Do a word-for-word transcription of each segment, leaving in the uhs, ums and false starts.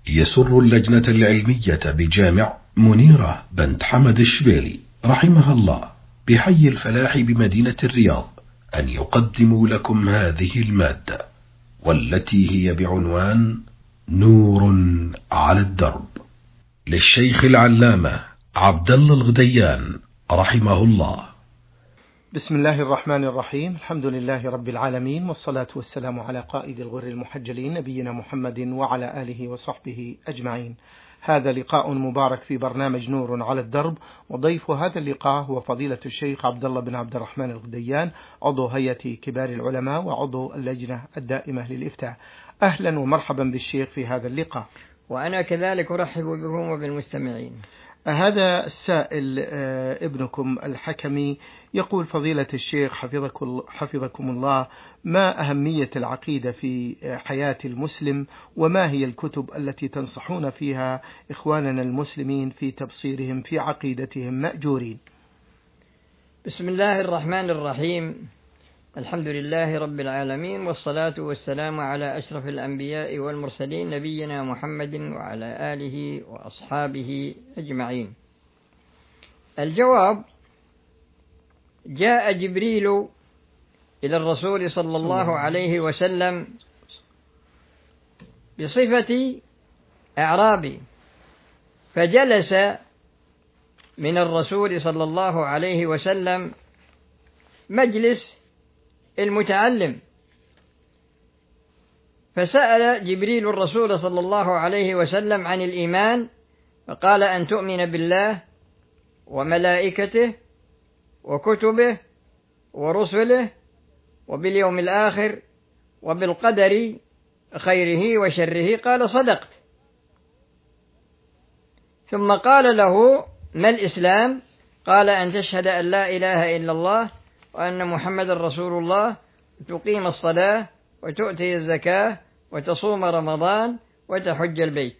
يسر اللجنة العلمية بجامع منيرة بنت حمد الشبيلي رحمها الله بحي الفلاح بمدينة الرياض أن يقدموا لكم هذه المادة، والتي هي بعنوان نور على الدرب، للشيخ العلامة عبد الله الغديان رحمه الله. بسم الله الرحمن الرحيم. الحمد لله رب العالمين، والصلاة والسلام على قائد الغر المحجلين نبينا محمد وعلى آله وصحبه أجمعين. هذا لقاء مبارك في برنامج نور على الدرب، وضيف هذا اللقاء هو فضيلة الشيخ عبد الله بن عبد الرحمن الغديان، عضو هيئة كبار العلماء وعضو اللجنة الدائمة للإفتاء. أهلا ومرحبا بالشيخ في هذا اللقاء. وأنا كذلك أرحب بكم وبالمستمعين. هذا السائل ابنكم الحكمي يقول: فضيلة الشيخ حفظكم الله، ما أهمية العقيدة في حياة المسلم، وما هي الكتب التي تنصحون فيها إخواننا المسلمين في تبصيرهم في عقيدتهم مأجورين؟ بسم الله الرحمن الرحيم. الحمد لله رب العالمين، والصلاة والسلام على أشرف الأنبياء والمرسلين نبينا محمد وعلى آله وأصحابه أجمعين. الجواب: جاء جبريل إلى الرسول صلى الله عليه وسلم بصفة أعرابي، فجلس من الرسول صلى الله عليه وسلم مجلس المتعلم، فسأل جبريل الرسول صلى الله عليه وسلم عن الإيمان، فقال: أن تؤمن بالله وملائكته وكتبه ورسله وباليوم الآخر وبالقدر خيره وشره. قال: صدقت. ثم قال له: ما الإسلام؟ قال: أن تشهد أن لا إله إلا الله وأن محمد رسول الله، تقيم الصلاة وتؤتي الزكاة وتصوم رمضان وتحج البيت.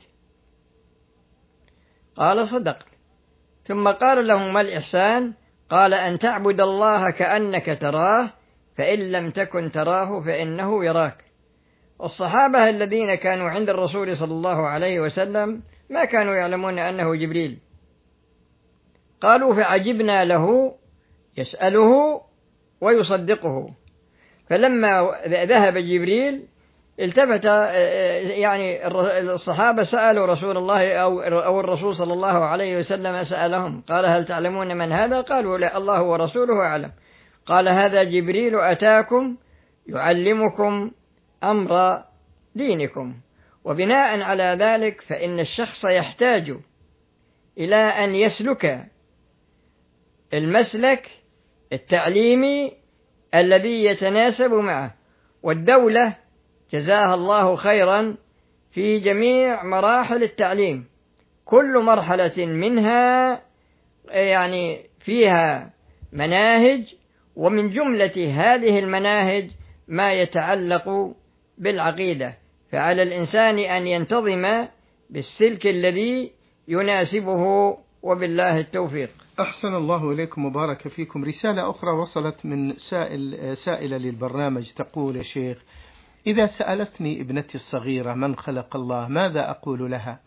قال: صدقت. ثم قال له: ما الإحسان؟ قال: أن تعبد الله كأنك تراه، فإن لم تكن تراه فإنه يراك. والصحابة الذين كانوا عند الرسول صلى الله عليه وسلم ما كانوا يعلمون أنه جبريل، قالوا: فعجبنا له يسأله ويصدقه. فلما ذهب جبريل التفت، يعني الصحابة سألوا رسول الله أو الرسول صلى الله عليه وسلم سألهم، قال: هل تعلمون من هذا؟ قالوا: لا، الله ورسوله أعلم. قال: هذا جبريل أتاكم يعلمكم أمر دينكم. وبناء على ذلك فإن الشخص يحتاج إلى أن يسلك المسلك التعليمي الذي يتناسب معه. والدولة جزاها الله خيرا في جميع مراحل التعليم، كل مرحلة منها يعني فيها مناهج، ومن جملة هذه المناهج ما يتعلق بالعقيدة، فعلى الإنسان أن ينتظم بالسلك الذي يناسبه، وبالله التوفيق. أحسن الله إليكم وبارك فيكم. رسالة أخرى وصلت من سائل سائلة للبرنامج تقول: يا شيخ، إذا سألتني ابنتي الصغيرة من خلق الله ماذا أقول لها؟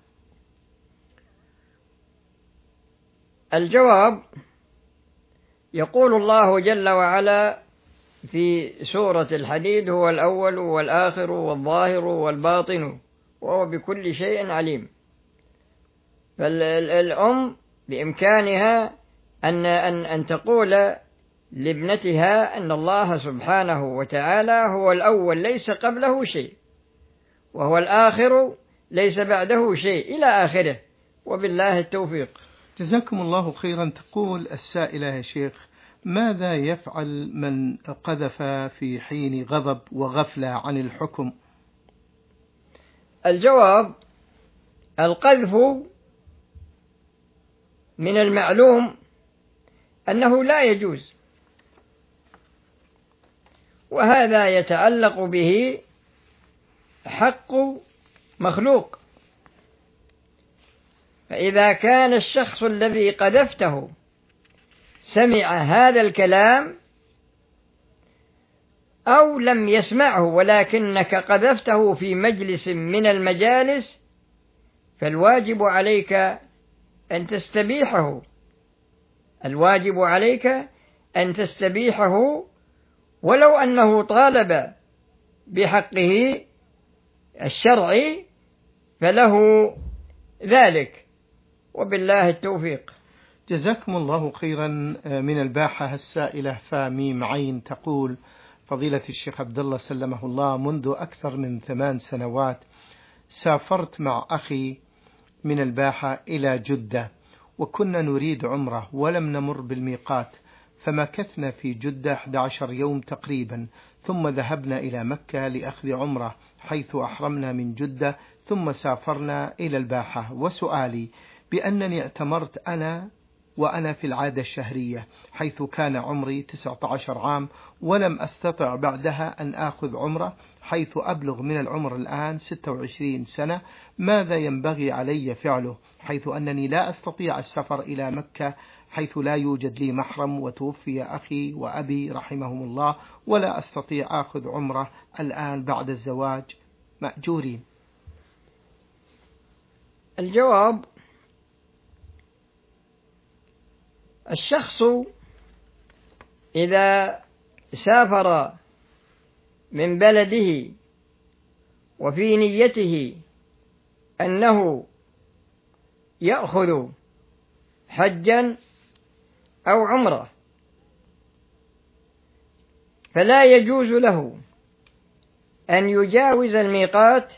الجواب: يقول الله جل وعلا في سورة الحديد: هو الأول والآخر والظاهر والباطن وهو بكل شيء عليم. فالأم بإمكانها أن أن أن تقول لابنتها أن الله سبحانه وتعالى هو الأول ليس قبله شيء، وهو الآخر ليس بعده شيء، إلى آخره، وبالله التوفيق. جزاكم الله خيرا. تقول السائلة: يا شيخ، ماذا يفعل من قذف في حين غضب وغفلة عن الحكم؟ الجواب: القذف من المعلوم أنه لا يجوز، وهذا يتعلق به حق مخلوق. فإذا كان الشخص الذي قذفته سمع هذا الكلام أو لم يسمعه ولكنك قذفته في مجلس من المجالس، فالواجب عليك أن تستبيحه، الواجب عليك أن تستبيحه ولو أنه طالب بحقه الشرعي فله ذلك، وبالله التوفيق. جزاكم الله خيرا. من الباحة السائلة فميم عين تقول: فضيلة الشيخ عبد الله سلمه الله، منذ أكثر من ثمان سنوات سافرت مع أخي من الباحة إلى جدة، وكنا نريد عمرة ولم نمر بالميقات، فمكثنا في جدة أحد عشر يوم تقريبا، ثم ذهبنا إلى مكة لأخذ عمرة حيث أحرمنا من جدة، ثم سافرنا إلى الباحة. وسؤالي بأنني اعتمرت أنا وأنا في العادة الشهرية، حيث كان عمري تسعة عشر عام، ولم أستطع بعدها أن آخذ عمرة، حيث أبلغ من العمر الآن ستة وعشرين سنة. ماذا ينبغي علي فعله، حيث أنني لا أستطيع السفر إلى مكة حيث لا يوجد لي محرم، وتوفي أخي وأبي رحمهم الله، ولا أستطيع آخذ عمرة الآن بعد الزواج مأجورين؟ الجواب: الشخص إذا سافر من بلده وفي نيته أنه يأخذ حجا أو عمرة، فلا يجوز له أن يجاوز الميقات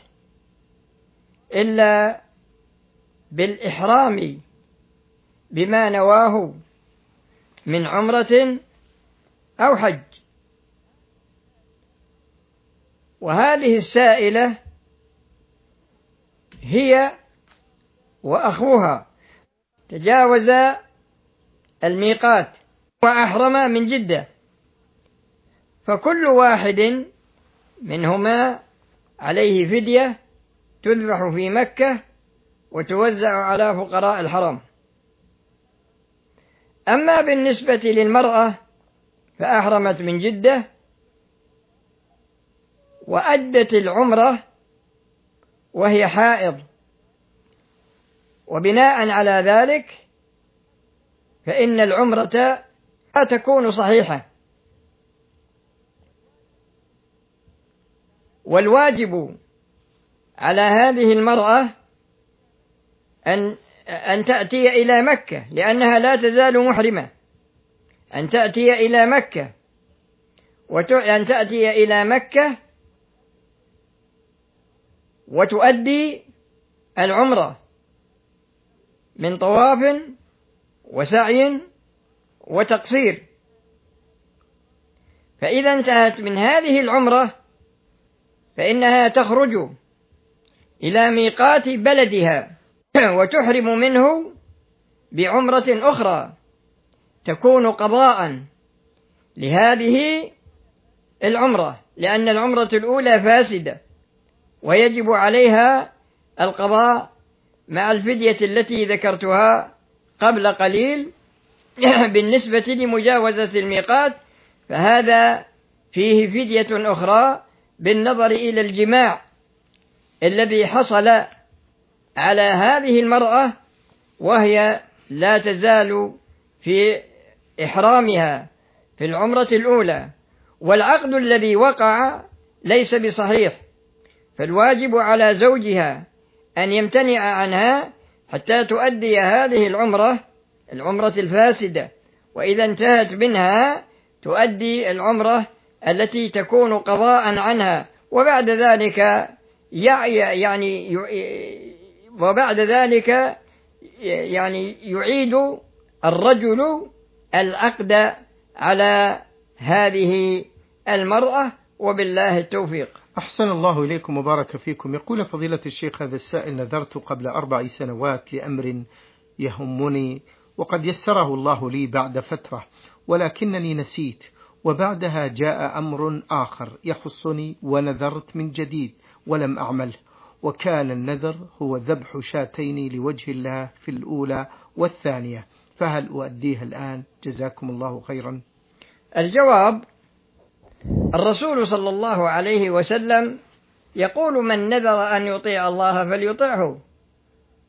إلا بالإحرام بما نواه من عمرة أو حج. وهذه السائلة هي وأخوها تجاوز الميقات وأحرم من جدة، فكل واحد منهما عليه فدية تذبح في مكة وتوزع على فقراء الحرم. أما بالنسبة للمرأة فأحرمت من جدة وأدت العمرة وهي حائض، وبناء على ذلك فإن العمرة لا تكون صحيحة. والواجب على هذه المرأة أن أن تأتي إلى مكة، لأنها لا تزال محرمة، أن تأتي إلى مكة وأن تأتي إلى مكة وتؤدي العمرة من طواف وسعي وتقصير. فإذا انتهت من هذه العمرة فإنها تخرج إلى ميقات بلدها وتحرم منه بعمرة أخرى تكون قضاء لهذه العمرة، لأن العمرة الأولى فاسدة ويجب عليها القضاء مع الفدية التي ذكرتها قبل قليل. بالنسبة لمجاوزة الميقات فهذا فيه فدية أخرى بالنظر إلى الجماع الذي حصل على هذه المرأة وهي لا تزال في إحرامها في العمرة الأولى، والعقد الذي وقع ليس بصحيح، فالواجب على زوجها أن يمتنع عنها حتى تؤدي هذه العمرة العمرة الفاسدة، وإذا انتهت منها تؤدي العمرة التي تكون قضاء عنها، وبعد ذلك يعني وبعد ذلك يعني يعيد الرجل العقد على هذه المرأة، وبالله التوفيق. أحسن الله إليكم وبارك فيكم. يقول فضيلة الشيخ: هذا السائل نذرت قبل أربع سنوات لأمر يهمني وقد يسره الله لي بعد فترة، ولكنني نسيت، وبعدها جاء أمر آخر يخصني ونذرت من جديد ولم أعمله، وكان النذر هو ذبح شاتين لوجه الله في الأولى والثانية، فهل أؤديها الآن؟ جزاكم الله خيرا. الجواب: الرسول صلى الله عليه وسلم يقول: من نذر أن يطيع الله فليطعه،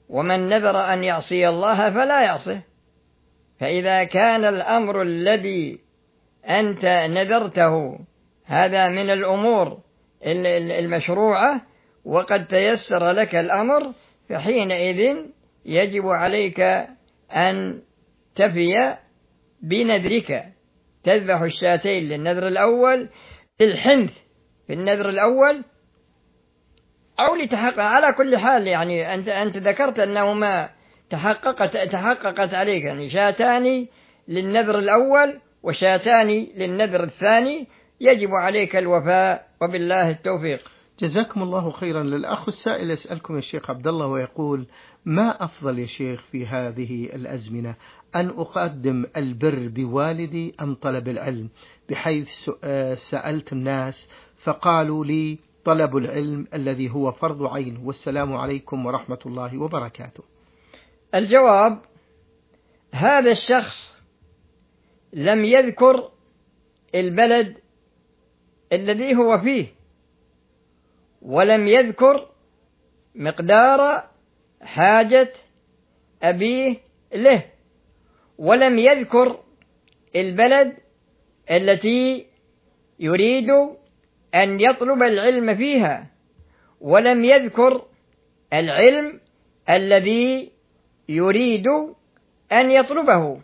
ومن نذر أن يعصي الله فلا يعصه. فإذا كان الأمر الذي أنت نذرته هذا من الأمور المشروعة وقد تيسر لك الأمر، فحينئذ يجب عليك أن تفي بنذرك، تذبح الشاتين للنذر الأول، للحنث في النذر الأول، أو لتحقق. على كل حال يعني أنت أنت ذكرت أنهما تحققت تحققت عليك، يعني شاتان للنذر الأول وشاتان للنذر الثاني، يجب عليك الوفاء، وبالله التوفيق. جزاكم الله خيرا. للأخ السائل يسألكم يا شيخ عبد الله ويقول: ما أفضل يا شيخ في هذه الأزمنة، أن أقدم البر بوالدي أم طلب العلم؟ بحيث سألت الناس فقالوا لي طلب العلم الذي هو فرض عين، والسلام عليكم ورحمة الله وبركاته. الجواب: هذا الشخص لم يذكر البلد الذي هو فيه، ولم يذكر مقدار حاجة أبيه له، ولم يذكر البلد التي يريد أن يطلب العلم فيها، ولم يذكر العلم الذي يريد أن يطلبه.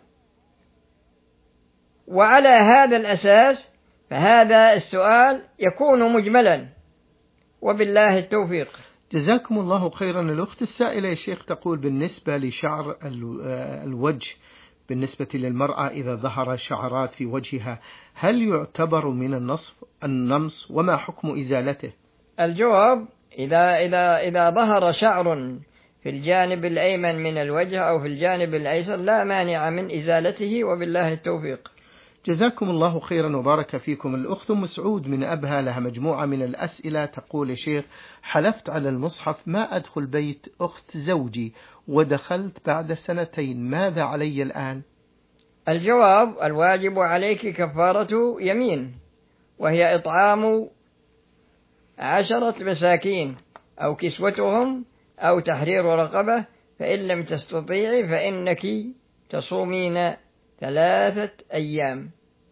وعلى هذا الأساس فهذا السؤال يكون مجملا، وبالله التوفيق. جزاكم الله خيرا. الأخت السائلة يا شيخ تقول: بالنسبة لشعر الوجه بالنسبة للمرأة إذا ظهر شعرات في وجهها، هل يعتبر من النصف النمص، وما حكم إزالته؟ الجواب: إذا إذا إذا ظهر شعر في الجانب الأيمن من الوجه أو في الجانب الأيسر لا مانع من إزالته، وبالله التوفيق. جزاكم الله خيرا وبارك فيكم. الأخت مسعود من أبها لها مجموعة من الأسئلة، تقول: يا شيخ، حلفت على المصحف ما أدخل بيت أخت زوجي ودخلت بعد سنتين، ماذا علي الآن؟ الجواب: الواجب عليك كفارة يمين، وهي إطعام عشرة مساكين أو كسوتهم أو تحرير رقبة، فإن لم تستطيعي فإنك تصومين ثلاثة أيام.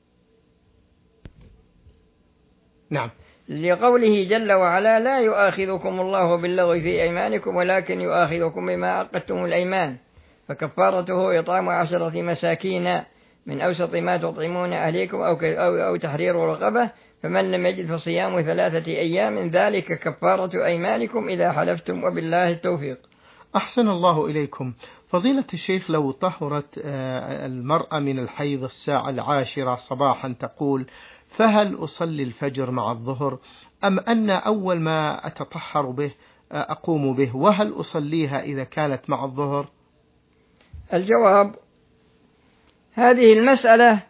نعم. لقوله جل وعلا: لا يؤاخذكم الله باللغو في أيمانكم ولكن يؤاخذكم بما عقدتم الأيمان، فكفارته إطعام عشرة مساكين من أوسط ما تطعمون أهليكم أو, أو, أو تحرير رقبة، فمن لم يجد فصيام ثلاثة أيام، ذلك كفارة أيمانكم إذا حلفتم، وبالله التوفيق. أحسن الله إليكم. فضيلة الشيخ، لو طهرت المرأة من الحيض الساعة العاشرة صباحا تقول: فهل أصلي الفجر مع الظهر، أم أن أول ما أتطهر به أقوم به، وهل أصليها إذا كانت مع الظهر؟ الجواب: هذه المسألة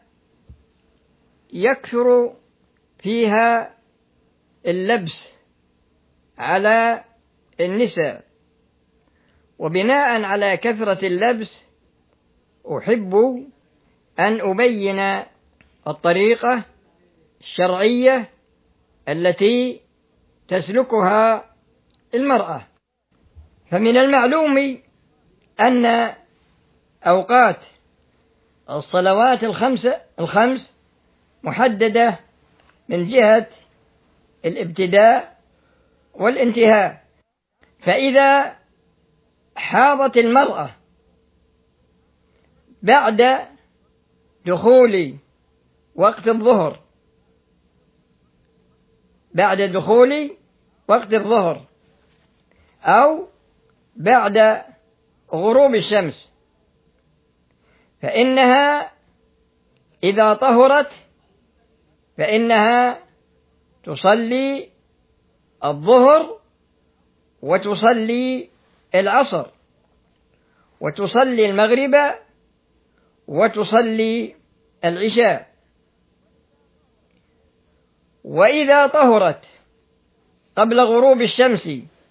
يكثر فيها اللبس على النساء، وبناء على كثرة اللبس أحب أن أبين الطريقة الشرعية التي تسلكها المرأة. فمن المعلوم أن أوقات الصلوات الخمسة الخمس محددة من جهة الابتداء والانتهاء، فإذا حاضت المرأة بعد دخول وقت الظهر بعد دخول وقت الظهر أو بعد غروب الشمس، فإنها إذا طهرت فإنها تصلي الظهر وتصلي العصر وتصلي المغرب وتصلي العشاء. وإذا طهرت قبل غروب الشمس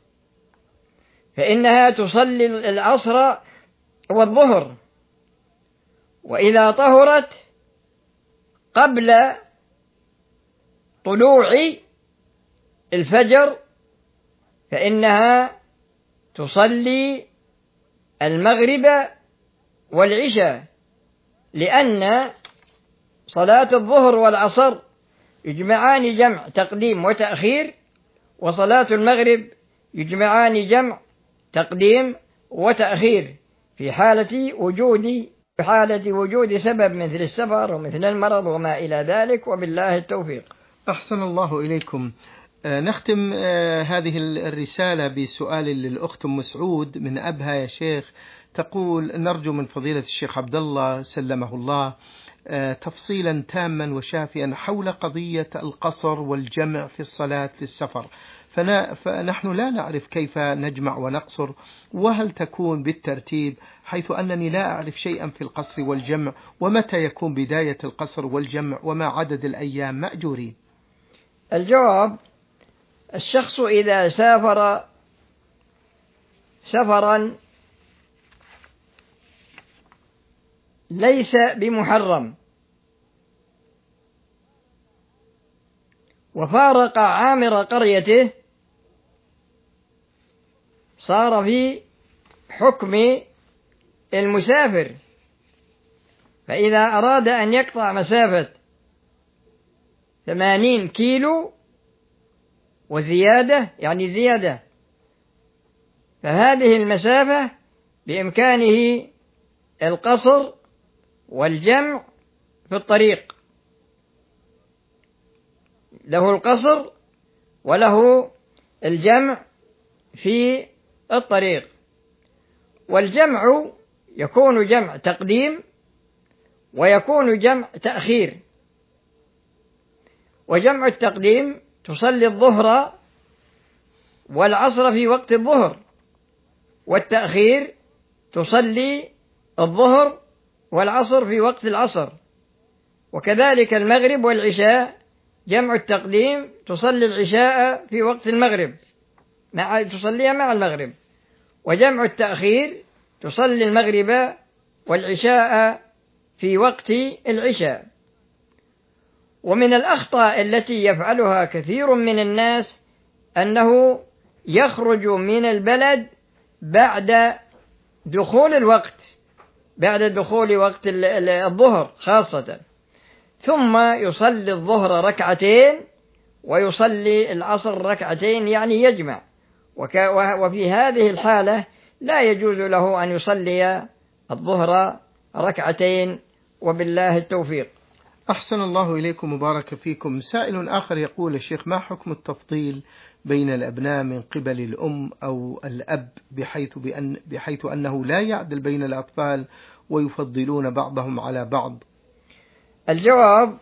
فإنها تصلي العصر والظهر، وإذا طهرت قبل طلوع الفجر فإنها تصلي المغرب والعشاء، لأن صلاة الظهر والعصر يجمعان جمع تقديم وتأخير، وصلاة المغرب يجمعان جمع تقديم وتأخير في حالة وجود في حالة وجود سبب مثل السفر ومثل المرض وما إلى ذلك، وبالله التوفيق. أحسن الله إليكم. آه نختم آه هذه الرسالة بسؤال للأخت أم سعود من أبها يا شيخ، تقول: نرجو من فضيلة الشيخ عبد الله سلمه الله آه تفصيلا تاما وشافيا حول قضية القصر والجمع في الصلاة في السفر، فنحن لا نعرف كيف نجمع ونقصر، وهل تكون بالترتيب، حيث أنني لا أعرف شيئا في القصر والجمع، ومتى يكون بداية القصر والجمع، وما عدد الأيام مأجورين. الجواب: الشخص إذا سافر سفرا ليس بمحرم وفارق عامر قريته صار في حكم المسافر، فإذا أراد أن يقطع مسافة ثمانين كيلو وزيادة، يعني زيادة، فهذه المسافة بإمكانه القصر والجمع في الطريق، له القصر وله الجمع في الطريق. والجمع يكون جمع تقديم ويكون جمع تأخير. وجمع التقديم تصلي الظهر والعصر في وقت الظهر، والتأخير تصلي الظهر والعصر في وقت العصر. وكذلك المغرب والعشاء جمع التقديم تصلي العشاء في وقت المغرب مع تصليها مع المغرب، وجمع التأخير تصلي المغرب والعشاء في وقت العشاء. ومن الأخطاء التي يفعلها كثير من الناس أنه يخرج من البلد بعد دخول الوقت بعد دخول وقت الظهر خاصة، ثم يصلي الظهر ركعتين ويصلي العصر ركعتين، يعني يجمع. وفي هذه الحالة لا يجوز له أن يصلي الظهر ركعتين، وبالله التوفيق. أحسن الله إليكم وبارك فيكم. سائل آخر يقول: الشيخ، ما حكم التفضيل بين الأبناء من قبل الأم أو الأب، بحيث, بأن بحيث أنه لا يعدل بين الأطفال ويفضلون بعضهم على بعض؟ الجواب: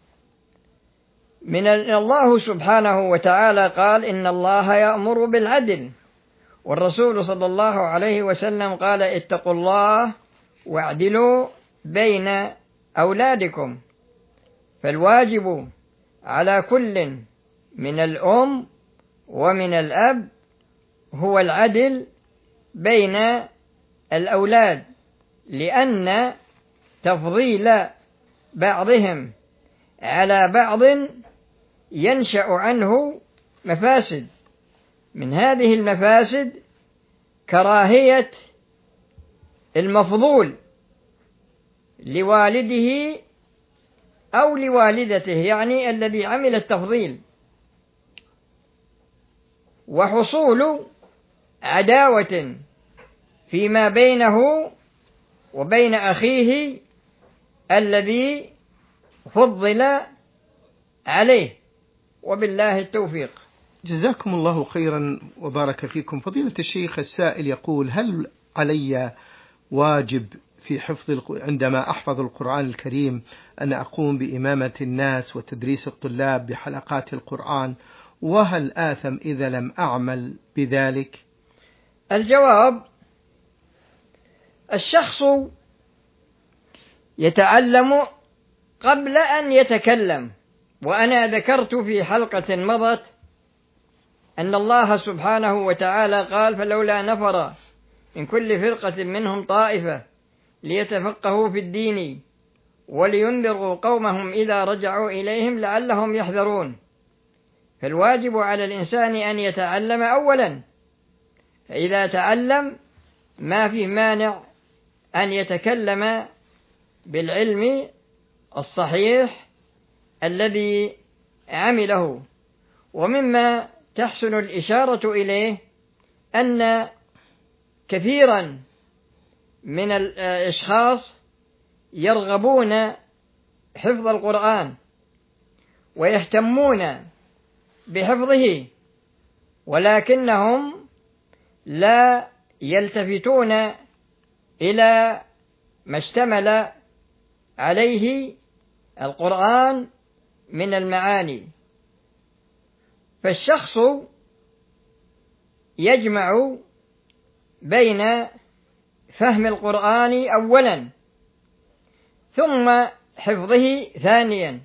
من الله سبحانه وتعالى قال: إن الله يأمر بالعدل، والرسول صلى الله عليه وسلم قال: اتقوا الله واعدلوا بين أولادكم. فالواجب على كل من الأم ومن الأب هو العدل بين الأولاد، لأن تفضيل بعضهم على بعض ينشأ عنه مفاسد. من هذه المفاسد كراهية المفضول لوالده أو لوالدته، يعني الذي عمل التفضيل، وحصول عداوة فيما بينه وبين أخيه الذي فضل عليه، وبالله التوفيق. جزاكم الله خيرا وبارك فيكم. فضيلة الشيخ، السائل يقول: هل علي واجب في حفظ عندما أحفظ القرآن الكريم أن أقوم بإمامة الناس وتدريس الطلاب بحلقات القرآن، وهل آثم إذا لم أعمل بذلك؟ الجواب: الشخص يتعلم قبل أن يتكلم. وأنا ذكرت في حلقة مضت أن الله سبحانه وتعالى قال: فلولا نفر من كل فرقة منهم طائفة ليتفقهوا في الدين ولينذروا قومهم إذا رجعوا إليهم لعلهم يحذرون. فالواجب على الإنسان أن يتعلم أولا، فإذا تعلم ما في مانع أن يتكلم بالعلم الصحيح الذي عمله. ومما تحسن الإشارة إليه أن كثيرا من الأشخاص يرغبون حفظ القرآن ويهتمون بحفظه، ولكنهم لا يلتفتون إلى ما اشتمل عليه القرآن من المعاني. فالشخص يجمع بين فهم القرآن أولا ثم حفظه ثانيا،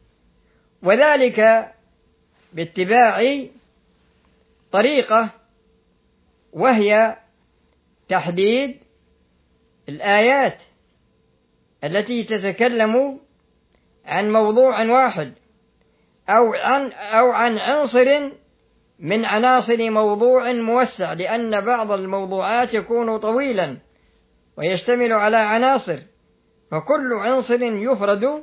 وذلك باتباع طريقة، وهي تحديد الآيات التي تتكلم عن موضوع واحد أو عن أو عن عنصر من عناصر موضوع موسع، لأن بعض الموضوعات يكون طويلا ويشتمل على عناصر، فكل عنصر يفرد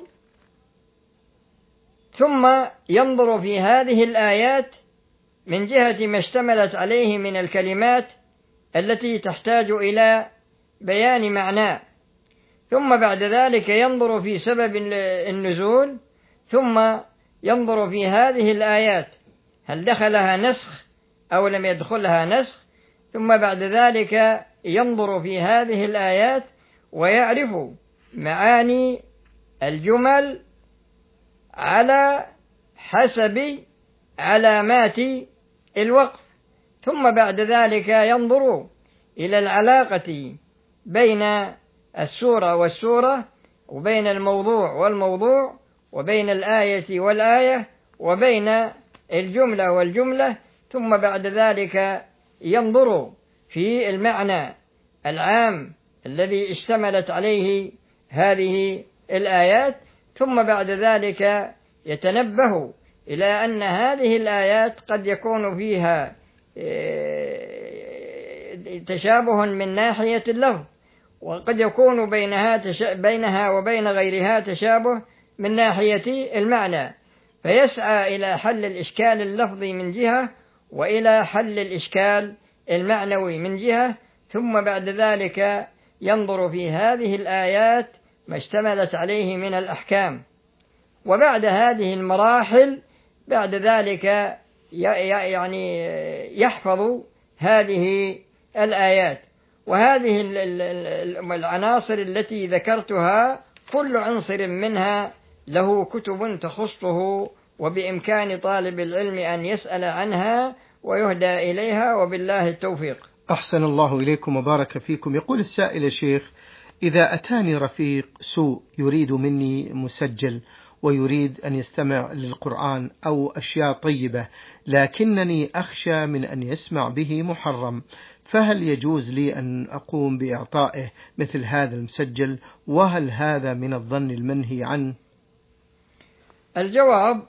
ثم ينظر في هذه الآيات من جهة ما اشتملت عليه من الكلمات التي تحتاج إلى بيان معناه، ثم بعد ذلك ينظر في سبب النزول، ثم ينظر في هذه الآيات هل دخلها نسخ أو لم يدخلها نسخ، ثم بعد ذلك ينظر في هذه الآيات ويعرف معاني الجمل على حسب علامات الوقف، ثم بعد ذلك ينظر إلى العلاقة بين السورة والسورة، وبين الموضوع والموضوع، وبين الآية والآية، وبين الجملة والجملة، ثم بعد ذلك ينظر في المعنى العام الذي اشتملت عليه هذه الآيات، ثم بعد ذلك يتنبه إلى أن هذه الآيات قد يكون فيها تشابه من ناحية اللفظ، وقد يكون بينها بينها وبين غيرها تشابه من ناحية المعنى، فيسعى إلى حل الإشكال اللفظي من جهة وإلى حل الإشكال المعنوي من جهة، ثم بعد ذلك ينظر في هذه الآيات ما اشتملت عليه من الأحكام. وبعد هذه المراحل بعد ذلك يعني يحفظ هذه الآيات. وهذه العناصر التي ذكرتها كل عنصر منها له كتب تخصه، وبإمكان طالب العلم أن يسأل عنها ويهدى إليها، وبالله التوفيق. أحسن الله إليكم وبارك فيكم. يقول السائل: يا شيخ، إذا أتاني رفيق سوء يريد مني مسجل ويريد أن يستمع للقرآن أو أشياء طيبة، لكنني أخشى من أن يسمع به محرم، فهل يجوز لي أن أقوم بإعطائه مثل هذا المسجل؟ وهل هذا من الظن المنهي عنه؟ الجواب: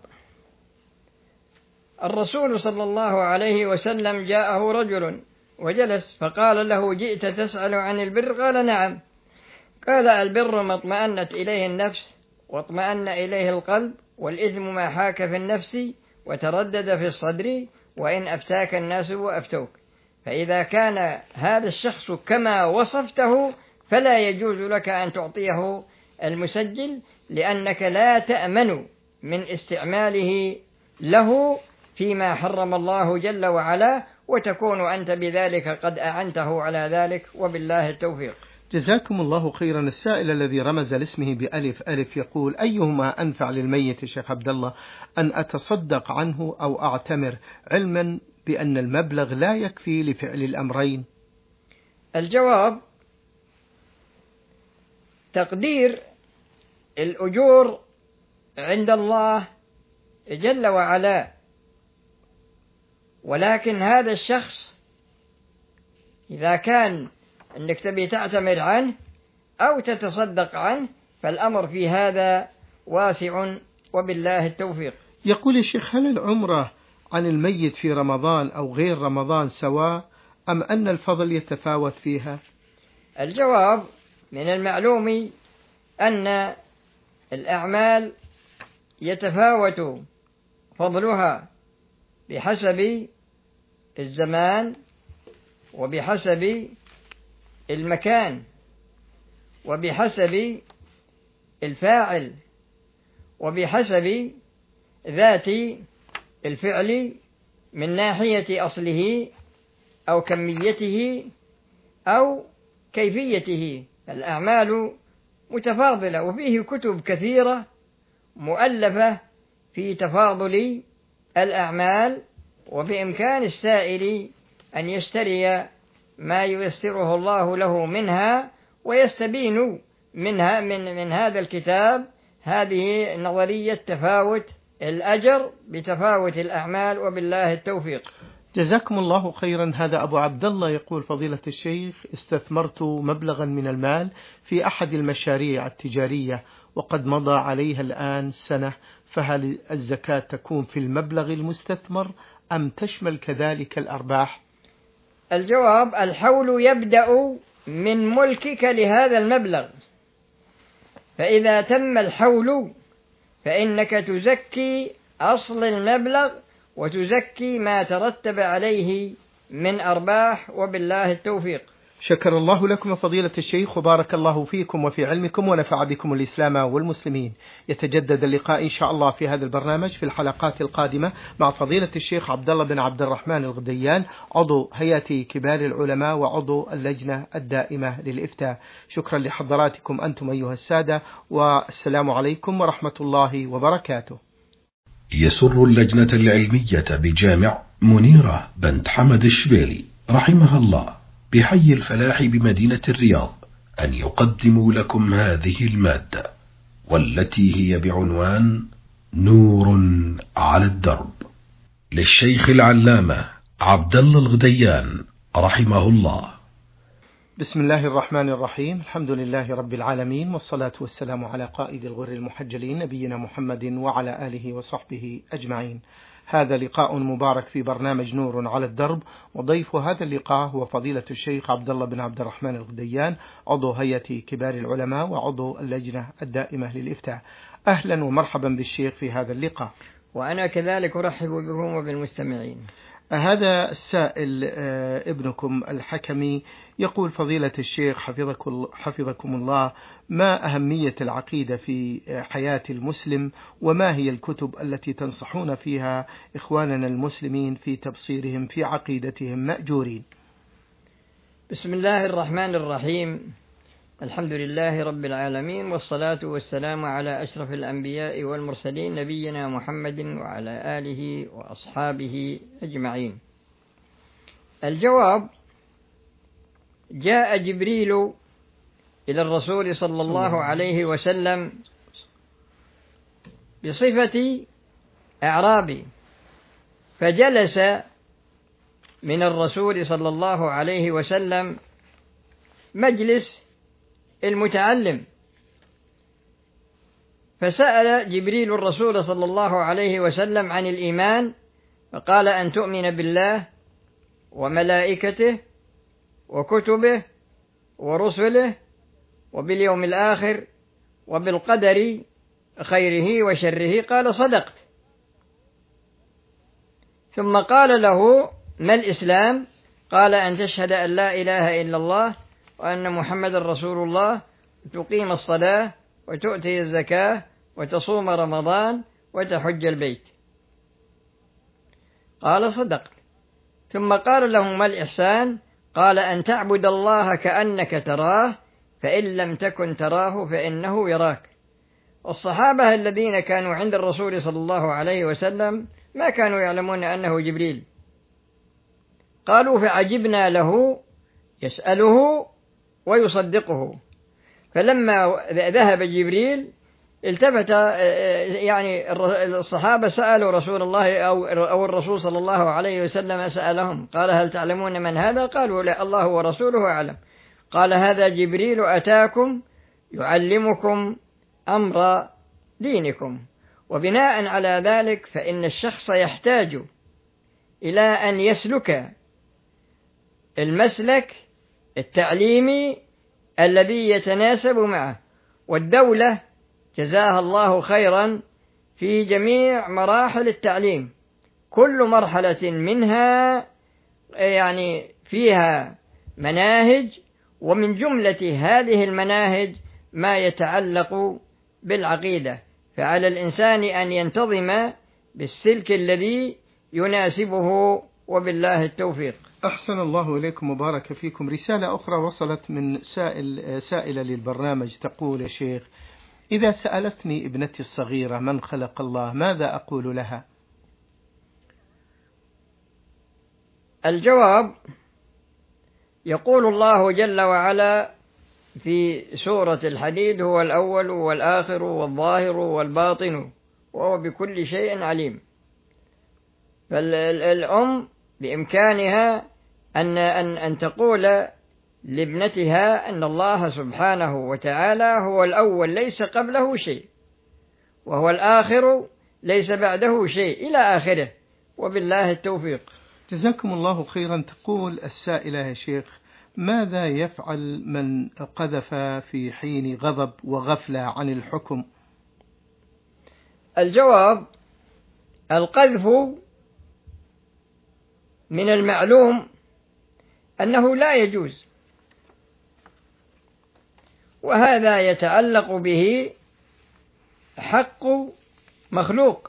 الرسول صلى الله عليه وسلم جاءه رجل وجلس فقال له: جئت تسأل عن البر؟ قال: نعم. قال: البر ما اطمأنت إليه النفس واطمأن إليه القلب، والإثم ما حاك في النفس وتردد في الصدر، وإن أفتاك الناس وأفتوك. فإذا كان هذا الشخص كما وصفته فلا يجوز لك أن تعطيه المسجل، لأنك لا تأمن من استعماله له فيما حرم الله جل وعلا، وتكون أنت بذلك قد أعنته على ذلك، وبالله التوفيق. جزاكم الله خيرا. السائل الذي رمز لاسمه بألف ألف يقول: أيهما أنفع للميت شيخ عبد الله، أن أتصدق عنه أو أعتمر، علما بأن المبلغ لا يكفي لفعل الأمرين؟ الجواب: تقدير الأجور عند الله جل وعلا، ولكن هذا الشخص إذا كان أنك تبي تعتمر عنه أو تتصدق عنه فالأمر في هذا واسع، وبالله التوفيق. يقول الشيخ: هل العمرة عن الميت في رمضان أو غير رمضان سواء، أم أن الفضل يتفاوت فيها؟ الجواب: من المعلوم أن الأعمال يتفاوت فضلها بحسب الزمان وبحسب المكان وبحسب الفاعل وبحسب ذات الفعل من ناحية أصله أو كميته أو كيفيته. الأعمال متفاضلة، وفيه كتب كثيرة مؤلفة في تفاضل الأعمال، وبإمكان السائل أن يشتري ما ييسره الله له منها، ويستبين منها من, من هذا الكتاب هذه نظرية تفاوت الأجر بتفاوت الأعمال، وبالله التوفيق. جزاكم الله خيرا. هذا أبو عبد الله يقول: فضيلة الشيخ، استثمرت مبلغا من المال في أحد المشاريع التجارية وقد مضى عليها الآن سنة، فهل الزكاة تكون في المبلغ المستثمر أم تشمل كذلك الأرباح؟ الجواب: الحول يبدأ من ملكك لهذا المبلغ، فإذا تم الحول فإنك تزكي أصل المبلغ وتزكي ما ترتب عليه من أرباح، وبالله التوفيق. شكر الله لكم فضيلة الشيخ، وبارك الله فيكم وفي علمكم، ونفع بكم الإسلام والمسلمين. يتجدد اللقاء إن شاء الله في هذا البرنامج في الحلقات القادمة مع فضيلة الشيخ عبد الله بن عبد الرحمن الغديان، عضو هيئة كبار العلماء وعضو اللجنة الدائمة للإفتاء. شكرا لحضراتكم أنتم أيها السادة، والسلام عليكم ورحمة الله وبركاته. يسر اللجنة العلمية بجامع منيرة بنت حمد الشبيلي رحمها الله بحي الفلاح بمدينة الرياض أن يقدموا لكم هذه المادة، والتي هي بعنوان نور على الدرب، للشيخ العلامة عبد الله الغديان رحمه الله. بسم الله الرحمن الرحيم. الحمد لله رب العالمين، والصلاة والسلام على قائد الغر المحجلين نبينا محمد وعلى آله وصحبه أجمعين. هذا لقاء مبارك في برنامج نور على الدرب، وضيف هذا اللقاء هو فضيلة الشيخ عبد الله بن عبد الرحمن الغديان، عضو هيئة كبار العلماء وعضو اللجنة الدائمة للإفتاء. أهلا ومرحبا بالشيخ في هذا اللقاء. وأنا كذلك أرحب بكم وبالمستمعين. هذا السائل ابنكم الحكمي يقول: فضيلة الشيخ حفظكم الله، ما أهمية العقيدة في حياة المسلم، وما هي الكتب التي تنصحون فيها إخواننا المسلمين في تبصيرهم في عقيدتهم مأجورين؟ بسم الله الرحمن الرحيم. الحمد لله رب العالمين، والصلاة والسلام على أشرف الأنبياء والمرسلين نبينا محمد وعلى آله وأصحابه أجمعين. الجواب: جاء جبريل إلى الرسول صلى الله عليه وسلم بصفة أعرابي، فجلس من الرسول صلى الله عليه وسلم مجلس المتعلم، فسأل جبريل الرسول صلى الله عليه وسلم عن الإيمان، فقال: أن تؤمن بالله وملائكته وكتبه ورسله وباليوم الآخر وبالقدر خيره وشره. قال: صدقت. ثم قال له: ما الإسلام؟ قال: أن تشهد أن لا إله إلا الله وأن محمد رسول الله، تقيم الصلاة وتؤتي الزكاة وتصوم رمضان وتحج البيت. قال: صدقت. ثم قال له: ما الإحسان؟ قال: أن تعبد الله كأنك تراه، فإن لم تكن تراه فإنه يراك. والصحابة الذين كانوا عند الرسول صلى الله عليه وسلم ما كانوا يعلمون أنه جبريل، قالوا: فعجبنا له يسأله ويصدقه. فلما ذهب جبريل التفت، يعني الصحابة سألوا رسول الله أو الرسول صلى الله عليه وسلم سألهم، قال: هل تعلمون من هذا؟ قالوا: لا، الله ورسوله أعلم. قال: هذا جبريل أتاكم يعلمكم أمر دينكم. وبناء على ذلك فإن الشخص يحتاج إلى أن يسلك المسلك التعليمي الذي يتناسب معه. والدولة جزاها الله خيرا في جميع مراحل التعليم، كل مرحلة منها يعني فيها مناهج، ومن جملة هذه المناهج ما يتعلق بالعقيدة، فعلى الإنسان أن ينتظم بالسلك الذي يناسبه، وبالله التوفيق. أحسن الله إليكم وبارك فيكم. رسالة أخرى وصلت من سائل سائلة للبرنامج تقول: يا شيخ، إذا سألتني ابنتي الصغيرة من خلق الله ماذا أقول لها؟ الجواب: يقول الله جل وعلا في سورة الحديد: هو الأول والآخر والظاهر والباطن وهو بكل شيء عليم. فالأم بإمكانها أن أن أن تقول لابنتها أن الله سبحانه وتعالى هو الأول ليس قبله شيء، وهو الآخر ليس بعده شيء، إلى آخره، وبالله التوفيق. جزاكم الله خيرا. تقول السائلة: يا شيخ، ماذا يفعل من قذف في حين غضب وغفلة عن الحكم؟ الجواب: القذف من المعلوم أنه لا يجوز، وهذا يتعلق به حق مخلوق.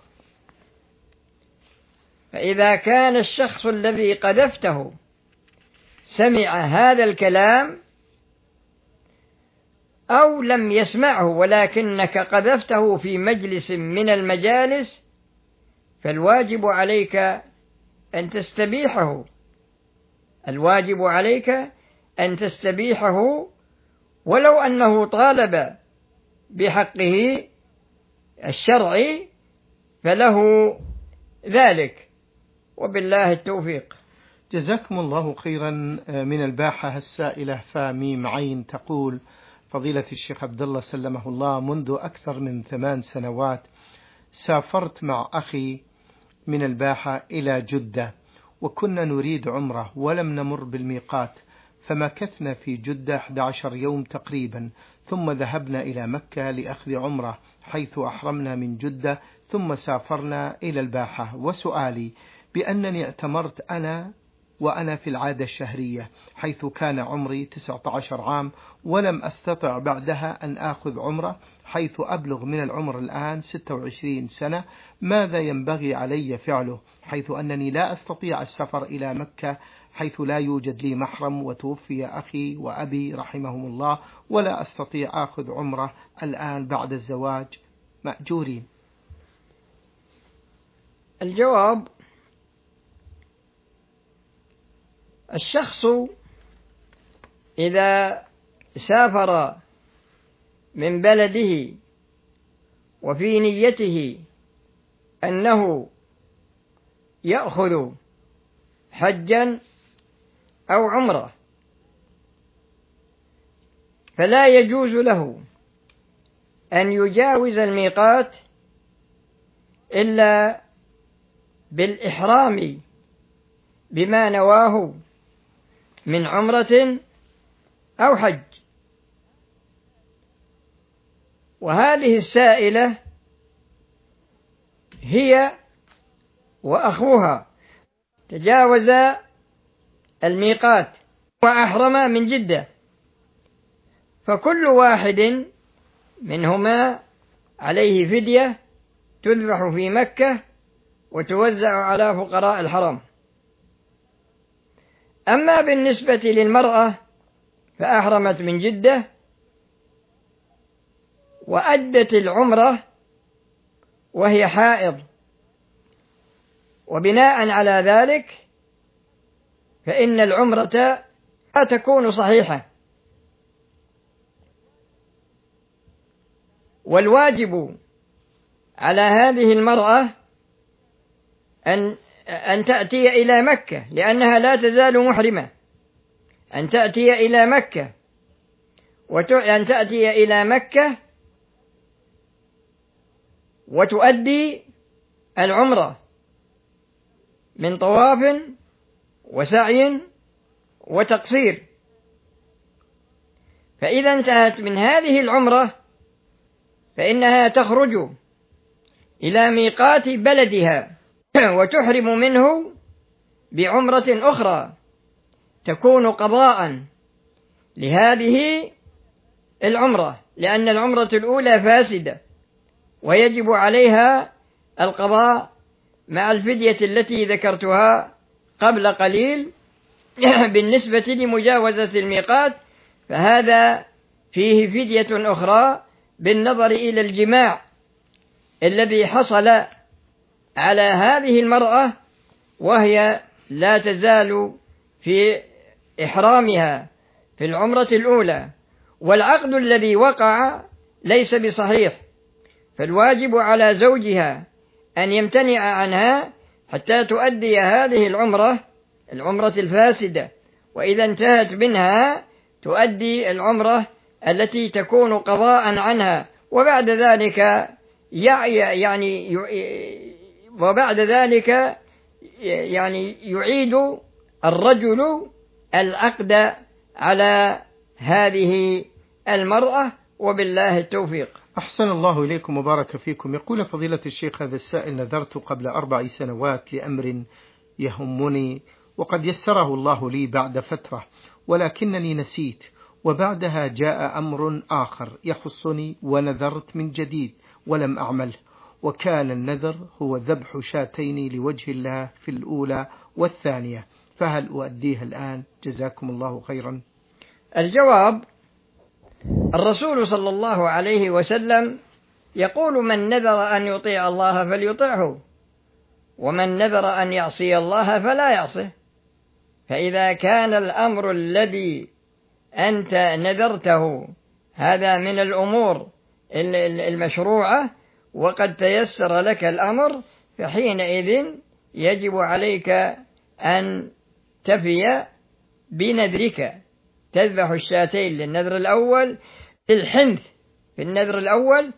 فإذا كان الشخص الذي قذفته سمع هذا الكلام أو لم يسمعه ولكنك قذفته في مجلس من المجالس، فالواجب عليك أن تستبيحه، الواجب عليك أن تستبيحه ولو أنه طالب بحقه الشرعي فله ذلك، وبالله التوفيق. جزاكم الله خيرا. من الباحة السائلة فاميم عين تقول: فضيلة الشيخ عبد الله سلمه الله، منذ أكثر من ثمان سنوات سافرت مع أخي من الباحة إلى جدة، وكنا نريد عمرة ولم نمر بالميقات، فمكثنا في جدة أحد عشر يوم تقريبا، ثم ذهبنا إلى مكة لأخذ عمرة حيث أحرمنا من جدة، ثم سافرنا إلى الباحة. وسؤالي: بأنني اعتمرت أنا وأنا في العادة الشهرية، حيث كان عمري تسعة عشر عام، ولم أستطع بعدها أن آخذ عمرة، حيث أبلغ من العمر الآن ستة وعشرين سنة. ماذا ينبغي علي فعله، حيث أنني لا أستطيع السفر إلى مكة، حيث لا يوجد لي محرم، وتوفي أخي وأبي رحمهم الله، ولا أستطيع آخذ عمرة الآن بعد الزواج، مأجورين؟ الجواب: الشخص إذا سافر من بلده وفي نيته أنه يأخذ حجا أو عمرة، فلا يجوز له أن يجاوز الميقات إلا بالإحرام بما نواه من عمرة أو حج. وهذه السائلة هي وأخوها تجاوز الميقات وأحرم من جدة، فكل واحد منهما عليه فدية تذبح في مكة وتوزع على فقراء الحرم. أما بالنسبة للمرأة فأحرمت من جدة وأدت العمرة وهي حائض، وبناء على ذلك فإن العمرة لا تكون صحيحة. والواجب على هذه المرأة أن أن تأتي إلى مكة، لأنها لا تزال محرمة، أن تأتي إلى مكة وأن تأتي إلى مكة وتؤدي العمرة من طواف وسعي وتقصير. فإذا انتهت من هذه العمرة فإنها تخرج إلى ميقات بلدها وتحرم منه بعمرة أخرى تكون قضاء لهذه العمرة، لأن العمرة الأولى فاسدة ويجب عليها القضاء مع الفدية التي ذكرتها قبل قليل بالنسبة لمجاوزة الميقات، فهذا فيه فدية أخرى بالنظر إلى الجماع الذي حصل على هذه المرأة وهي لا تزال في إحرامها في العمرة الأولى، والعقد الذي وقع ليس بصحيح، فالواجب على زوجها أن يمتنع عنها حتى تؤدي هذه العمرة العمرة الفاسدة، وإذا انتهت منها تؤدي العمرة التي تكون قضاء عنها، وبعد ذلك يعني وبعد ذلك يعني يعيد الرجل العقد على هذه المرأة، وبالله التوفيق. أحسن الله إليكم وبارك فيكم. يقول فضيلة الشيخ هذا السائل: نذرت قبل أربع سنوات لأمر يهمني وقد يسره الله لي بعد فترة، ولكنني نسيت، وبعدها جاء أمر آخر يخصني ونذرت من جديد ولم أعمله، وكان النذر هو ذبح شاتين لوجه الله في الأولى والثانية، فهل أؤديها الآن؟ جزاكم الله خيرا. الجواب: الرسول صلى الله عليه وسلم يقول: من نذر أن يطيع الله فليطعه، ومن نذر أن يعصي الله فلا يعصه. فإذا كان الأمر الذي أنت نذرته هذا من الأمور المشروعة وقد تيسر لك الأمر، فحينئذ يجب عليك أن تفي بنذرك، تذبح الشاتين للنذر الأول، الحنث في النذر الأول،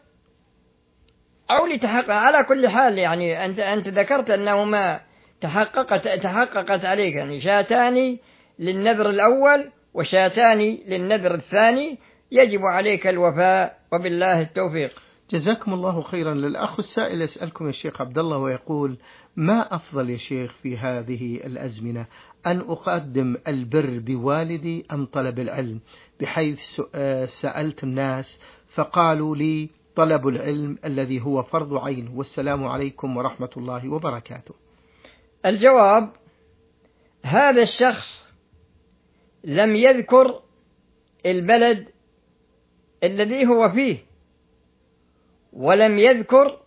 أو لتحقق. على كل حال يعني أنت أنت ذكرت أنهما تحققت تحققت عليك، يعني شاتان للنذر الأول وشاتان للنذر الثاني، يجب عليك الوفاء، وبالله التوفيق. جزاكم الله خيرا. للأخ السائل يسألكم يا شيخ عبد الله ويقول: ما أفضل يا شيخ في هذه الأزمنة، أن أقدم البر بوالدي أم طلب العلم؟ بحيث سألت الناس فقالوا لي طلب العلم الذي هو فرض عين، والسلام عليكم ورحمة الله وبركاته. الجواب: هذا الشخص لم يذكر البلد الذي هو فيه، ولم يذكر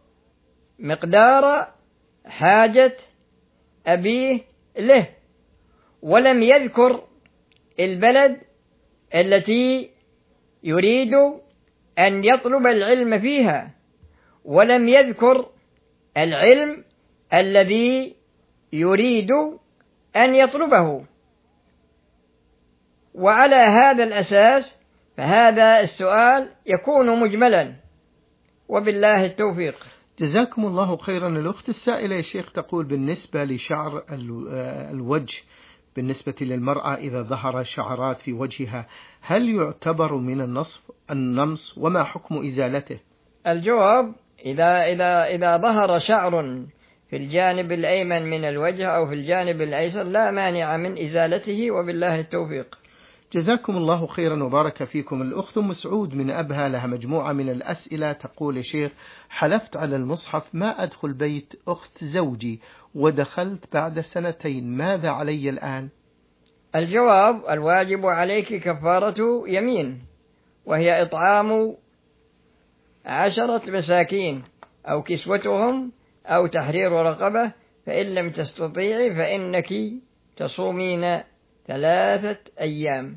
مقدار حاجة أبيه له، ولم يذكر البلد التي يريد أن يطلب العلم فيها، ولم يذكر العلم الذي يريد أن يطلبه. وعلى هذا الأساس فهذا السؤال يكون مجملا، وبالله التوفيق. جزاكم الله خيرا. الأخت السائلة يا شيخ تقول: بالنسبة لشعر الوجه بالنسبة للمرأة إذا ظهر شعرات في وجهها، هل يعتبر من النصف النمص، وما حكم إزالته؟ الجواب: إذا إذا إذا ظهر شعر في الجانب الأيمن من الوجه أو في الجانب الأيسر لا مانع من إزالته، وبالله التوفيق. جزاكم الله خيرا وبارك فيكم. الأخت أم سعود من أبها لها مجموعة من الأسئلة، تقول: يا شيخ، حلفت على المصحف ما أدخل بيت أخت زوجي ودخلت بعد سنتين، ماذا علي الآن؟ الجواب: الواجب عليك كفارة يمين، وهي إطعام عشرة مساكين أو كسوتهم أو تحرير رقبة، فإن لم تستطيعي فإنك تصومين ثلاثة أيام.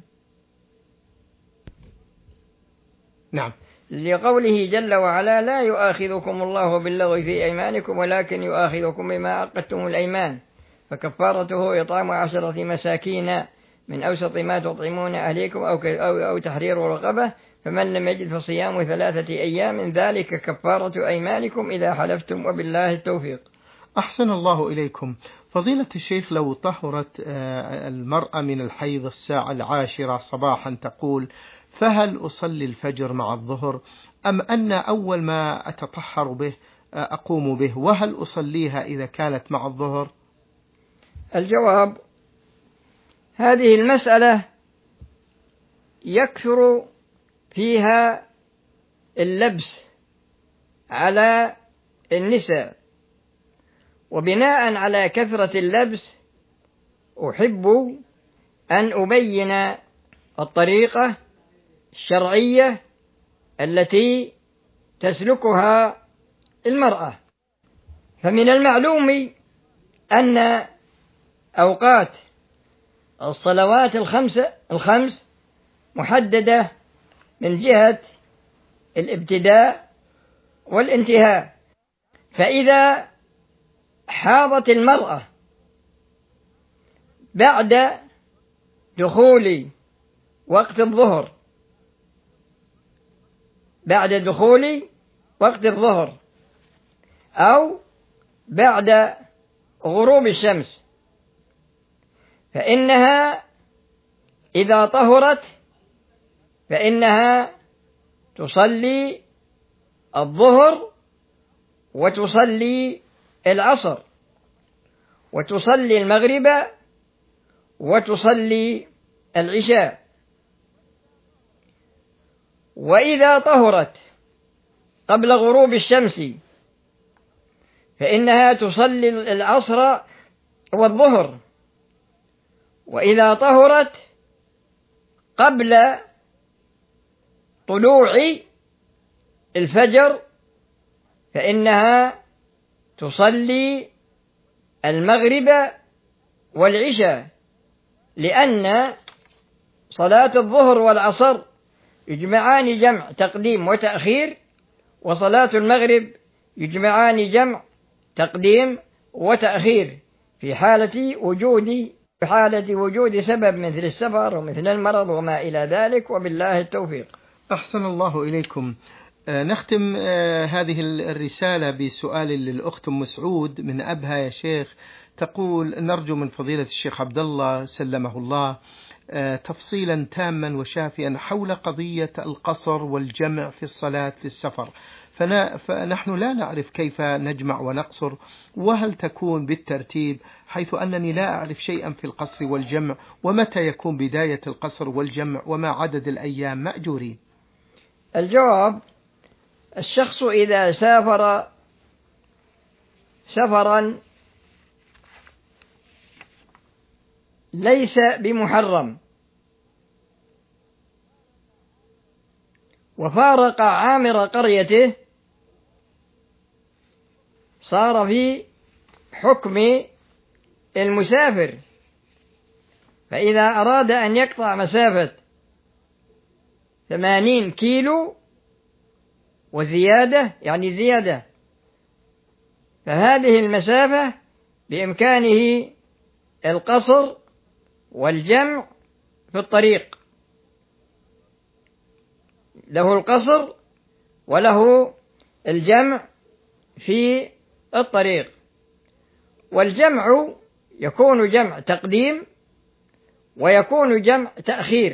نعم. لقوله جل وعلا: لا يؤاخذكم الله باللغو في أيمانكم ولكن يؤاخذكم بما عقدتم الأيمان، فكفارته إطعام عشرة مساكين من أوسط ما تطعمون أهليكم أو, أو, أو تحرير رقبة، فمن لم يجد فصيام ثلاثة أيام، ذلك كفارة أيمانكم إذا حلفتم، وبالله التوفيق. أحسن الله إليكم. فضيلة الشيخ، لو طهرت المرأة من الحيض الساعة العاشرة صباحا تقول: فهل أصلي الفجر مع الظهر، أم أن أول ما أتطهر به أقوم به، وهل أصليها إذا كانت مع الظهر؟ الجواب: هذه المسألة يكثر فيها اللبس على النساء، وبناء على كثرة اللبس أحب أن أبين الطريقة الشرعية التي تسلكها المرأة. فمن المعلوم أن أوقات الصلوات الخمسة الخمس محددة من جهة الابتداء والانتهاء، فإذا حاضت المرأة بعد دخول وقت الظهر بعد دخول وقت الظهر أو بعد غروب الشمس، فإنها إذا طهرت فإنها تصلي الظهر وتصلي العصر وتصلي المغرب وتصلي العشاء. وإذا طهرت قبل غروب الشمس فإنها تصلي العصر والظهر، وإذا طهرت قبل طلوع الفجر فإنها تصلي المغرب والعشاء، لأن صلاة الظهر والعصر يجمعان جمع تقديم وتأخير، وصلاة المغرب يجمعان جمع تقديم وتأخير في حالة وجود في حالة وجود سبب مثل السفر ومثل المرض وما إلى ذلك، وبالله التوفيق. أحسن الله إليكم. آه نختم آه هذه الرسالة بسؤال للأخت أم مسعود من أبها يا شيخ، تقول: نرجو من فضيلة الشيخ عبد الله سلمه الله آه تفصيلا تاما وشافيا حول قضية القصر والجمع في الصلاة في السفر، فنحن لا نعرف كيف نجمع ونقصر، وهل تكون بالترتيب، حيث أنني لا أعرف شيئا في القصر والجمع، ومتى يكون بداية القصر والجمع، وما عدد الأيام مأجورين. الجواب: الشخص إذا سافر سفرا ليس بمحرم وفارق عامر قريته صار في حكم المسافر، فإذا أراد أن يقطع مسافة ثمانين كيلو وزيادة يعني زيادة، فهذه المسافة بإمكانه القصر والجمع في الطريق، له القصر وله الجمع في الطريق. والجمع يكون جمع تقديم ويكون جمع تأخير.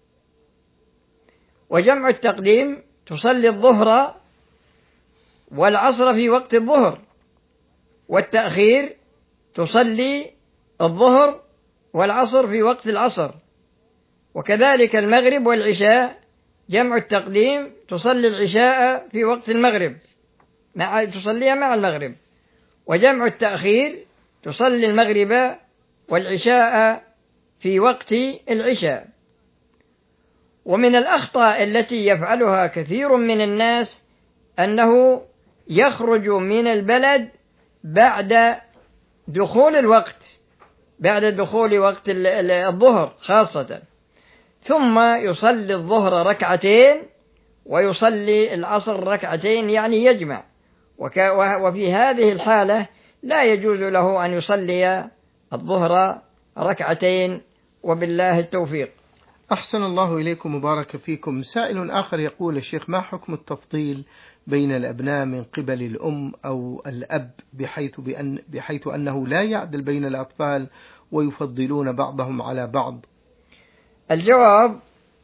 وجمع التقديم تصلي الظهر والعصر في وقت الظهر، والتأخير تصلي الظهر والعصر في وقت العصر، وكذلك المغرب والعشاء جمع التقديم تصلي العشاء في وقت المغرب مع تصليها مع المغرب، وجمع التأخير تصلي المغرب والعشاء في وقت العشاء. ومن الأخطاء التي يفعلها كثير من الناس أنه يخرج من البلد بعد دخول الوقت بعد دخول وقت الظهر خاصة، ثم يصلي الظهر ركعتين ويصلي العصر ركعتين، يعني يجمع، وفي هذه الحالة لا يجوز له أن يصلي الظهر ركعتين، وبالله التوفيق. أحسن الله إليكم وبارك فيكم. سائل آخر يقول: الشيخ، ما حكم التفضيل بين الأبناء من قبل الأم أو الأب بحيث, بأن بحيث أنه لا يعدل بين الأطفال ويفضلون بعضهم على بعض؟ الجواب: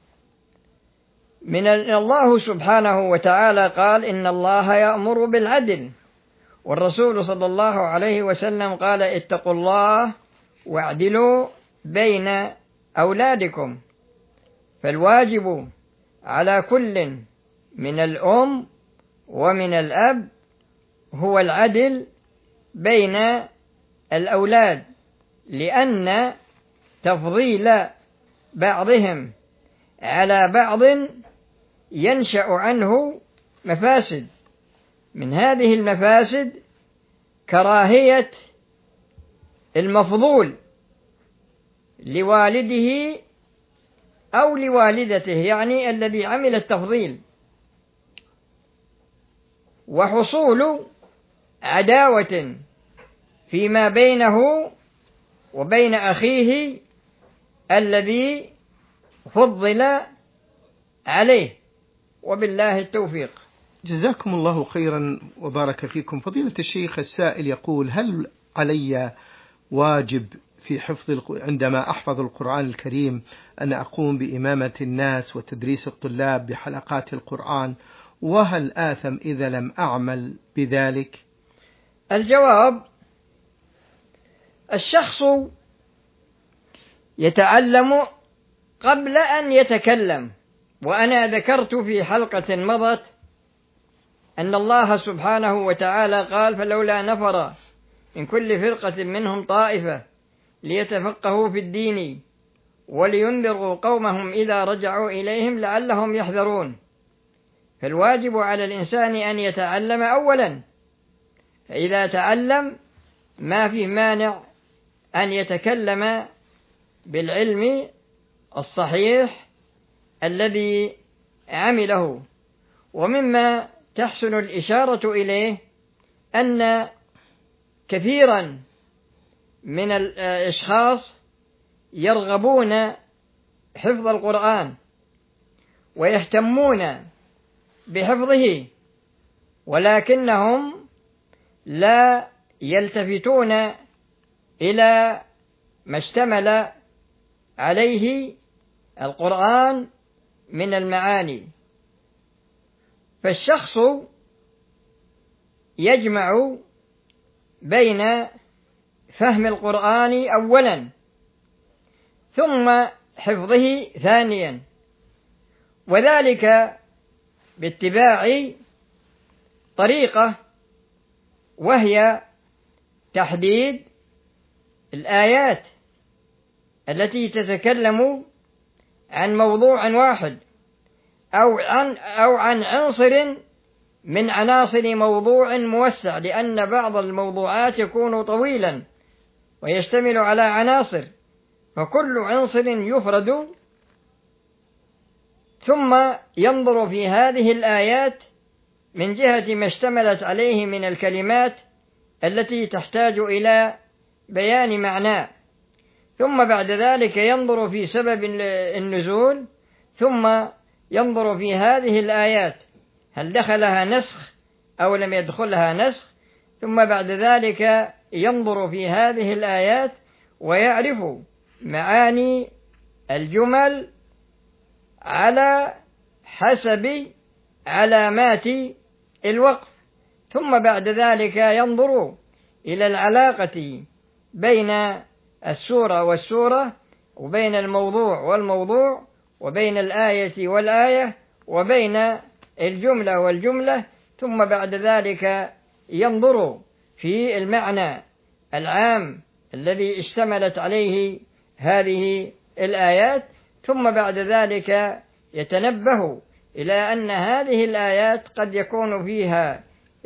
من الله سبحانه وتعالى قال: إن الله يأمر بالعدل، والرسول صلى الله عليه وسلم قال: اتقوا الله واعدلوا بين أولادكم. فالواجب على كل من الأم ومن الأب هو العدل بين الأولاد، لأن تفضيل بعضهم على بعض ينشأ عنه مفاسد. من هذه المفاسد كراهية المفضول لوالده أو لوالدته، يعني الذي عمل التفضيل، وحصول عداوة فيما بينه وبين أخيه الذي فضل عليه، وبالله التوفيق. جزاكم الله خيرا وبارك فيكم. فضيلة الشيخ، السائل يقول: هل علي واجب في حفظ عندما أحفظ القرآن الكريم أن أقوم بإمامة الناس وتدريس الطلاب بحلقات القرآن، وهل آثم إذا لم أعمل بذلك؟ الجواب: الشخص يتعلم قبل أن يتكلم، وأنا ذكرت في حلقة مضت أن الله سبحانه وتعالى قال: فلولا نفر من كل فرقة منهم طائفة ليتفقهوا في الدين ولينذروا قومهم إذا رجعوا إليهم لعلهم يحذرون. فالواجب على الإنسان أن يتعلم أولا، فإذا تعلم ما في مانع أن يتكلم بالعلم الصحيح الذي عمله. ومما تحسن الإشارة إليه أن كثيرا من الأشخاص يرغبون حفظ القرآن ويهتمون بحفظه، ولكنهم لا يلتفتون إلى ما اشتمل عليه القرآن من المعاني. فالشخص يجمع بين فهم القرآن أولا ثم حفظه ثانيا، وذلك باتباع طريقة، وهي تحديد الآيات التي تتكلم عن موضوع واحد أو عن أو عن عنصر من عناصر موضوع موسع، لأن بعض الموضوعات يكون طويلا ويشتمل على عناصر، فكل عنصر يفرد ثم ينظر في هذه الآيات من جهة ما اشتملت عليه من الكلمات التي تحتاج إلى بيان معناه، ثم بعد ذلك ينظر في سبب النزول، ثم ينظر في هذه الآيات هل دخلها نسخ أو لم يدخلها نسخ، ثم بعد ذلك ينظر في هذه الآيات ويعرف معاني الجمل على حسب علامات الوقف، ثم بعد ذلك ينظر إلى العلاقة بين السورة والسورة، وبين الموضوع والموضوع، وبين الآية والآية، وبين الجملة والجملة، ثم بعد ذلك ينظر في المعنى العام الذي اشتملت عليه هذه الآيات، ثم بعد ذلك يتنبه إلى أن هذه الآيات قد يكون فيها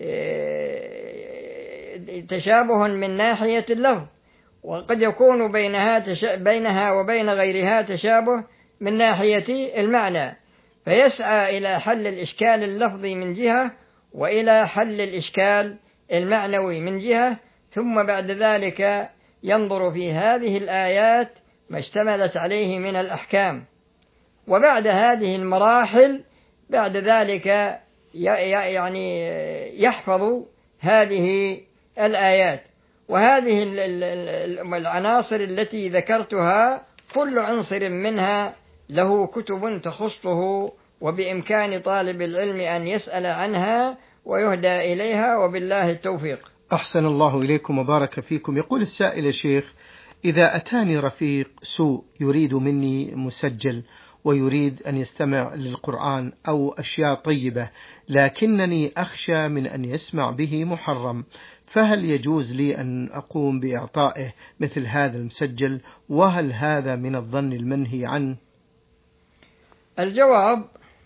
تشابه من ناحية اللفظ، وقد يكون بينها, تش... بينها وبين غيرها تشابه من ناحية المعنى، فيسعى إلى حل الإشكال اللفظي من جهة، وإلى حل الإشكال المعنوي من جهة، ثم بعد ذلك ينظر في هذه الآيات ما اشتملت عليه من الأحكام، وبعد هذه المراحل بعد ذلك يعني يحفظ هذه الآيات. وهذه العناصر التي ذكرتها كل عنصر منها له كتب تخصه، وبإمكان طالب العلم أن يسأل عنها ويهدى إليها، وبالله التوفيق. أحسن الله إليكم وبارك فيكم. يقول السائل: يا شيخ، إذا أتاني رفيق سوء يريد مني مسجل ويريد أن يستمع للقرآن أو أشياء طيبة، لكنني أخشى من أن يسمع به محرم، فهل يجوز لي أن أقوم بإعطائه مثل هذا المسجل؟ وهل هذا من الظن المنهي عنه؟ الجواب: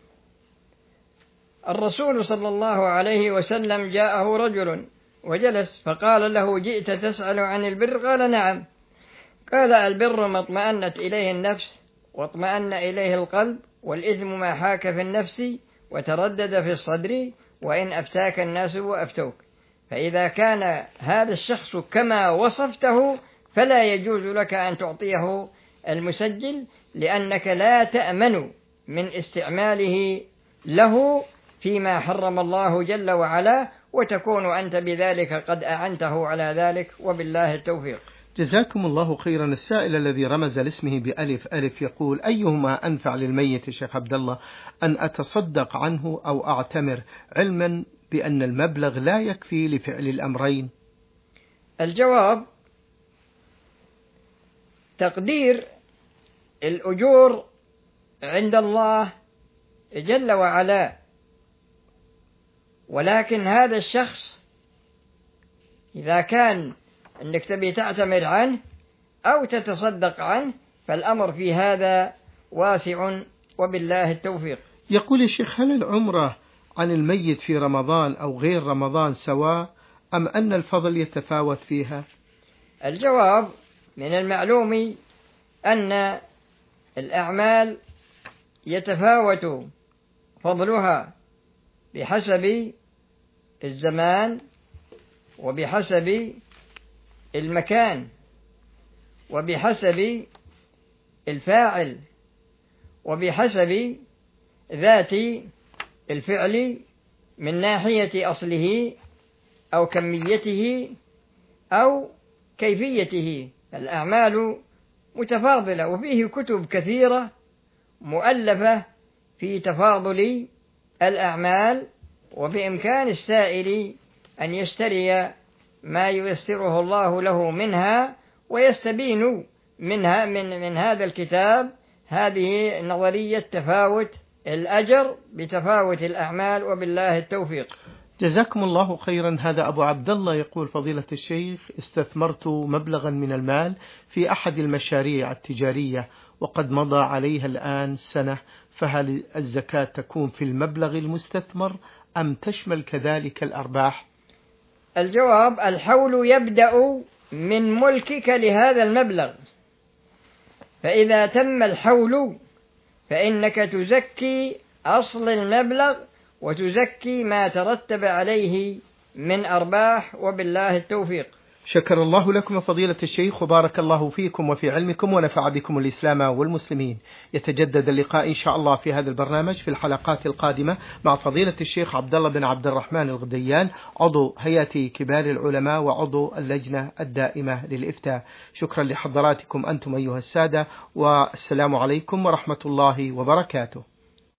الرسول صلى الله عليه وسلم جاءه رجل وجلس فقال له: جئت تسأل عن البر؟ قال: نعم. قال: البر ما اطمأنت إليه النفس واطمأن إليه القلب، والإثم ما حاك في النفس وتردد في الصدر، وإن أفتاك الناس وأفتوك. فإذا كان هذا الشخص كما وصفته فلا يجوز لك أن تعطيه المسجل، لأنك لا تأمن من استعماله له فيما حرم الله جل وعلا، وتكون أنت بذلك قد أعنته على ذلك، وبالله التوفيق. جزاكم الله خيرا. السائل الذي رمز لاسمه بألف ألف يقول: أيهما أنفع للميت يا شيخ عبد الله، أن أتصدق عنه أو أعتمر، علما بأن المبلغ لا يكفي لفعل الأمرين؟ الجواب: تقدير الأجور عند الله جل وعلا، ولكن هذا الشخص إذا كان أنك تبي تعتمر عنه أو تتصدق عنه فالأمر في هذا واسع، وبالله التوفيق. يقول الشيخ: هل العمرة عن الميت في رمضان أو غير رمضان سواء، أم أن الفضل يتفاوت فيها؟ الجواب: من المعلوم أن الأعمال يتفاوت فضلها بحسب الزمان وبحسب المكان وبحسب الفاعل وبحسب ذات الفعل من ناحية أصله أو كميته أو كيفيته. الأعمال متفاضلة، وفيه كتب كثيرة مؤلفة في تفاضل الأعمال، وبإمكان السائل أن يشتري ما ييسره الله له منها، ويستبين منها من, من هذا الكتاب هذه نظرية تفاوت الأجر بتفاوت الأعمال، وبالله التوفيق. جزاكم الله خيرا. هذا أبو عبد الله يقول: فضيلة الشيخ، استثمرت مبلغا من المال في أحد المشاريع التجارية وقد مضى عليها الآن سنة، فهل الزكاة تكون في المبلغ المستثمر أم تشمل كذلك الأرباح؟ الجواب: الحول يبدأ من ملكك لهذا المبلغ، فإذا تم الحول فإنك تزكي أصل المبلغ وتزكي ما ترتب عليه من أرباح، وبالله التوفيق. شكر الله لكم فضيلة الشيخ، وبارك الله فيكم وفي علمكم، ونفع بكم الإسلام والمسلمين. يتجدد اللقاء إن شاء الله في هذا البرنامج في الحلقات القادمة مع فضيلة الشيخ عبد الله بن عبد الرحمن الغديان، عضو هيئة كبار العلماء وعضو اللجنة الدائمة للإفتاء. شكرا لحضراتكم أنتم أيها السادة، والسلام عليكم ورحمة الله وبركاته.